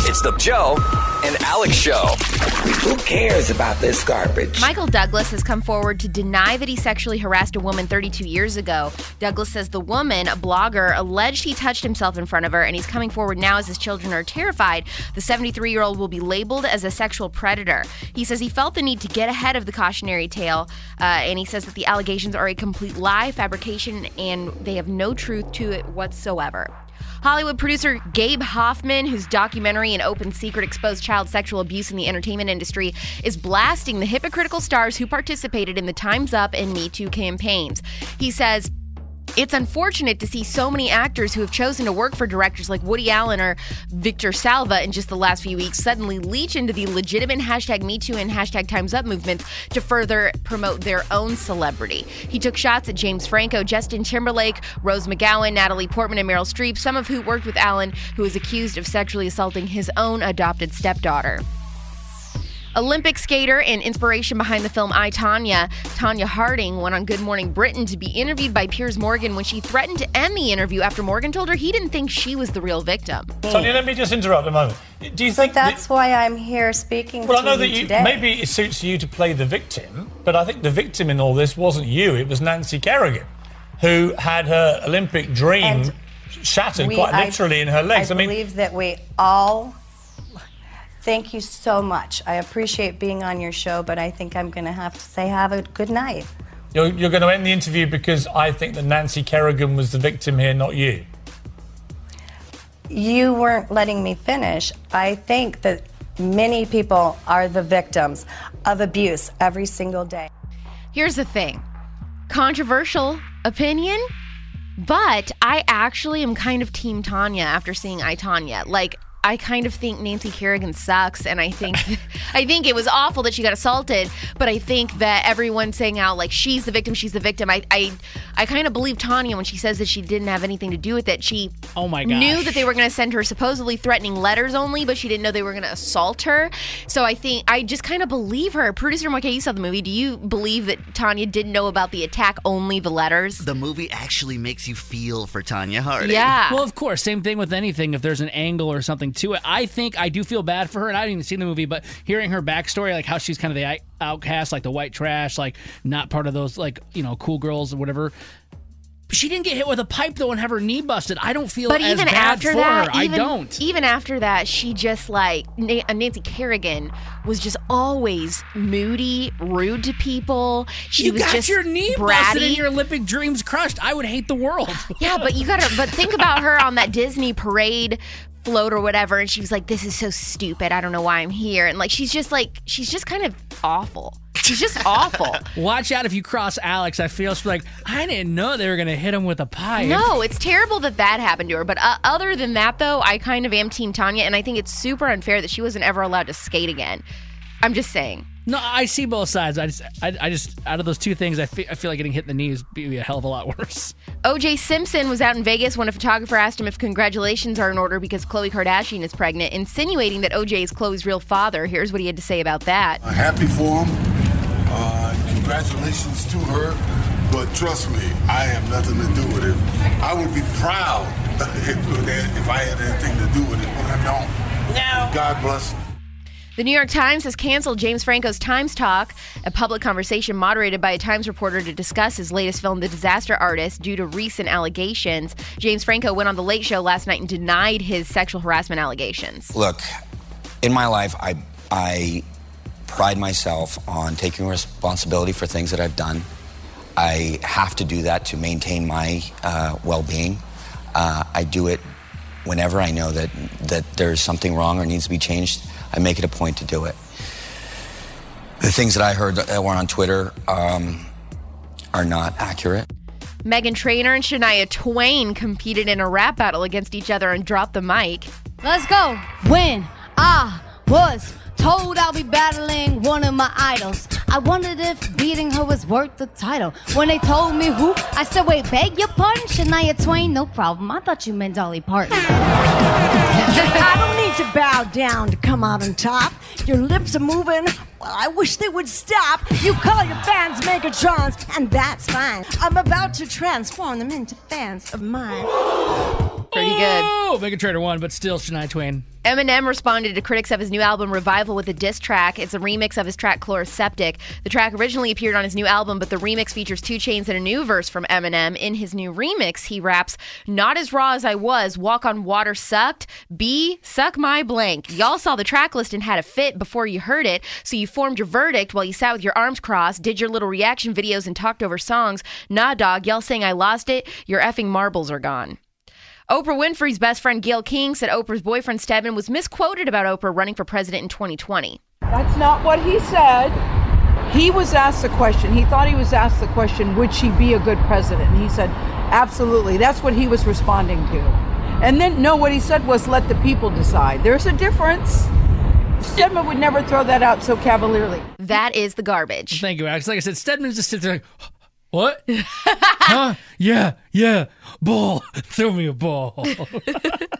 It's the Joe and Alex Show. Who cares about this garbage? Michael Douglas has come forward to deny that he sexually harassed a woman 32 years ago. Douglas says the woman, a blogger, alleged he touched himself in front of her, and he's coming forward now as his children are terrified the 73-year-old will be labeled as a sexual predator. He says he felt the need to get ahead of the cautionary tale, and he says that the allegations are a complete lie, fabrication, and they have no truth to it whatsoever. Hollywood producer Gabe Hoffman, whose documentary An Open Secret exposed child sexual abuse in the entertainment industry, is blasting the hypocritical stars who participated in the Time's Up and Me Too campaigns. He says, "It's unfortunate to see so many actors who have chosen to work for directors like Woody Allen or Victor Salva in just the last few weeks suddenly leech into the legitimate #MeToo and #Time's Up movements to further promote their own celebrity." He took shots at James Franco, Justin Timberlake, Rose McGowan, Natalie Portman, and Meryl Streep, some of who worked with Allen, who is accused of sexually assaulting his own adopted stepdaughter. Olympic skater and inspiration behind the film I, Tonya, Tonya Harding, went on Good Morning Britain to be interviewed by Piers Morgan when she threatened to end the interview after Morgan told her he didn't think she was the real victim. Tonya, let me just interrupt a moment. Do you think that's why I'm here speaking well, to I know you that today. Maybe it suits you to play the victim, but I think the victim in all this wasn't you. It was Nancy Kerrigan, who had her Olympic dream shattered quite literally in her legs. I believe that we all... Thank you so much. I appreciate being on your show, but I think I'm going to have to say have a good night. You're going to end the interview because I think that Nancy Kerrigan was the victim here, not you. You weren't letting me finish. I think that many people are the victims of abuse every single day. Here's the thing. Controversial opinion, but I actually am kind of Team Tonya after seeing I, Tonya. Like, I kind of think Nancy Kerrigan sucks, and I think it was awful that she got assaulted, but I think that everyone saying out, like, she's the victim, I kind of believe Tonya when she says that she didn't have anything to do with it. She knew that they were going to send her supposedly threatening letters only, but she didn't know they were going to assault her. So I think I just kind of believe her. Producer Marquez, you saw the movie. Do you believe that Tonya didn't know about the attack, only the letters? The movie actually makes you feel for Tonya Harding. Yeah. Well, of course. Same thing with anything. If there's an angle or something to it, I think I do feel bad for her, and I didn't even see the movie, but hearing her backstory, like how she's kind of the outcast, like the white trash, like not part of those, like, you know, cool girls or whatever. She didn't get hit with a pipe, though, and have her knee busted. I don't feel as bad for her. I don't. Even after that, she just, like, Nancy Kerrigan was just always moody, rude to people. She was just your knee bratty. Busted and your Olympic dreams crushed. I would hate the world. Yeah, but but think about her on that Disney parade float or whatever, and she was like, "This is so stupid. I don't know why I'm here." And like, she's just kind of awful. She's just awful. Watch out if you cross Alex. I feel like, I didn't know they were going to hit him with a pipe. No, it's terrible that happened to her. But other than that, though, I kind of am Team Tonya, and I think it's super unfair that she wasn't ever allowed to skate again. I'm just saying. No, I see both sides. I just out of those two things, I feel like getting hit in the knees would be a hell of a lot worse. O.J. Simpson was out in Vegas when a photographer asked him if congratulations are in order because Khloe Kardashian is pregnant, insinuating that O.J. is Khloe's real father. Here's what he had to say about that. Happy for him. Congratulations to her. But trust me, I have nothing to do with it. I would be proud if I had anything to do with it, but I don't. No. God bless. The New York Times has canceled James Franco's Times Talk, a public conversation moderated by a Times reporter to discuss his latest film, The Disaster Artist, due to recent allegations. James Franco went on The Late Show last night and denied his sexual harassment allegations. Look, in my life, I pride myself on taking responsibility for things that I've done. I have to do that to maintain my well-being. I do it whenever I know that there's something wrong or needs to be changed. I make it a point to do it. The things that I heard that were on Twitter are not accurate. Meghan Trainor and Shania Twain competed in a rap battle against each other and dropped the mic. Let's go. When I was told I'll be battling one of my idols, I wondered if beating her was worth the title. When they told me who, I said, wait, beg your pardon? Shania Twain, no problem. I thought you meant Dolly Parton. I don't need to bow down to come out on top. Your lips are moving Well, I wish they would stop. You call your fans Megatrons, and that's fine. I'm about to transform them into fans of mine. Pretty good. Oh, Megatrader won, but still Shania Twain. Eminem responded to critics of his new album Revival with a diss track. It's a remix of his track Chloroseptic. The track originally appeared on his new album, but the remix features 2 Chainz and a new verse from Eminem. In his new remix, he raps, "Not as raw as I was, walk on water sucked, B, suck my blank. Y'all saw the track list and had a fit before you heard it, so you formed your verdict while you sat with your arms crossed, did your little reaction videos and talked over songs. Nah, dog, y'all saying I lost it, your effing marbles are gone." Oprah Winfrey's best friend Gayle King said Oprah's boyfriend Stedman was misquoted about Oprah running for president in 2020. That's not what he said. He was asked the question. He thought he was asked the question, would she be a good president? And he said, absolutely. That's what he was responding to. And then, no, what he said was, let the people decide. There's a difference. Stedman would never throw that out so cavalierly. That is the garbage. Thank you, Alex. Like I said, Stedman just sits there like, what? Huh? Yeah. Ball. Throw me a ball.